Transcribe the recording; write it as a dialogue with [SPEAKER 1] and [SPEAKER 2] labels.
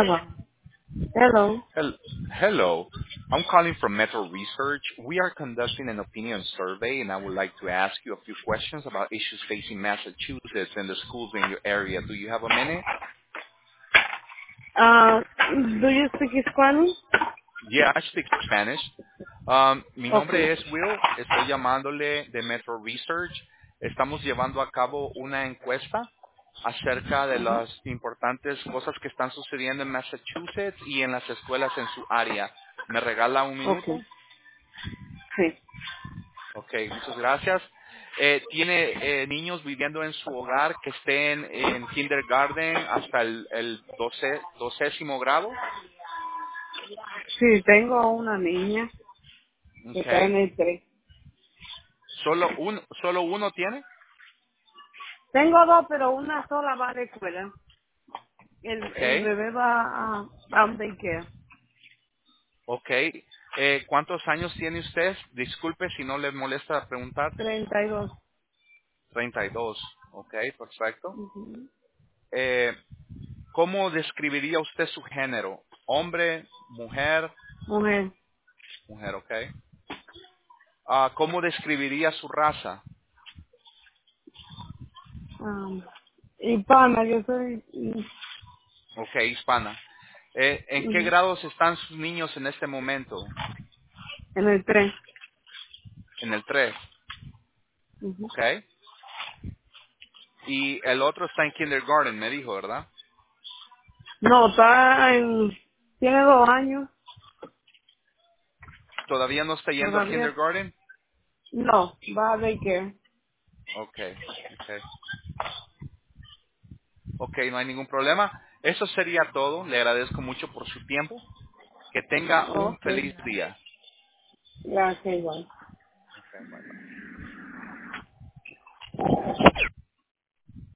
[SPEAKER 1] Hello. Hello.
[SPEAKER 2] Hel- Hello. I'm calling from Metro Research. We are conducting an opinion survey, and I would like to ask you a few questions about issues facing Massachusetts and the schools in your area. Do you have a minute?
[SPEAKER 1] Do you speak Spanish?
[SPEAKER 2] Yeah, I speak Spanish. Mi
[SPEAKER 1] Okay.
[SPEAKER 2] nombre es Will. Estoy llamándole de Metro Research. Estamos llevando a cabo una encuesta acerca de
[SPEAKER 1] Ajá.
[SPEAKER 2] las importantes cosas que están sucediendo en Massachusetts y en las escuelas en su área. ¿Me regala un
[SPEAKER 1] Okay.
[SPEAKER 2] minuto?
[SPEAKER 1] Sí.
[SPEAKER 2] Ok, muchas gracias. ¿Tiene niños viviendo en su hogar que estén en kindergarten hasta el 12º grado?
[SPEAKER 1] Sí, tengo una niña que
[SPEAKER 2] Ok.
[SPEAKER 1] está en el 3.
[SPEAKER 2] ¿Solo uno tiene?
[SPEAKER 1] Tengo dos, pero una sola va a la escuela.
[SPEAKER 2] Ok,
[SPEAKER 1] El bebé va a un daycare.
[SPEAKER 2] ok. ¿Cuántos años tiene usted? Disculpe si no le molesta preguntar.
[SPEAKER 1] 32.
[SPEAKER 2] 32. Ok, perfecto.
[SPEAKER 1] Ujú.
[SPEAKER 2] Eh, ¿Cómo describiría usted su género? ¿Hombre, mujer?
[SPEAKER 1] Mujer.
[SPEAKER 2] Mujer, ok. ¿Cómo describiría su raza?
[SPEAKER 1] Um, Hispana, yo soy
[SPEAKER 2] Ok, hispana. ¿En qué
[SPEAKER 1] ujú,
[SPEAKER 2] grados están sus niños en este momento?
[SPEAKER 1] en el 3.
[SPEAKER 2] En el 3. Ok. Y el otro está en kindergarten, me dijo, ¿verdad?
[SPEAKER 1] No, tiene 2 años.
[SPEAKER 2] ¿Todavía no está yendo al
[SPEAKER 1] Todavía
[SPEAKER 2] kindergarten?
[SPEAKER 1] no, va a daycare.
[SPEAKER 2] Ok, ok. Ok, no hay ningún problema. Eso sería todo. Le agradezco mucho por su tiempo. Que tenga un
[SPEAKER 1] Ok.
[SPEAKER 2] feliz día.
[SPEAKER 1] Gracias, igual.
[SPEAKER 2] Ok, bye bye.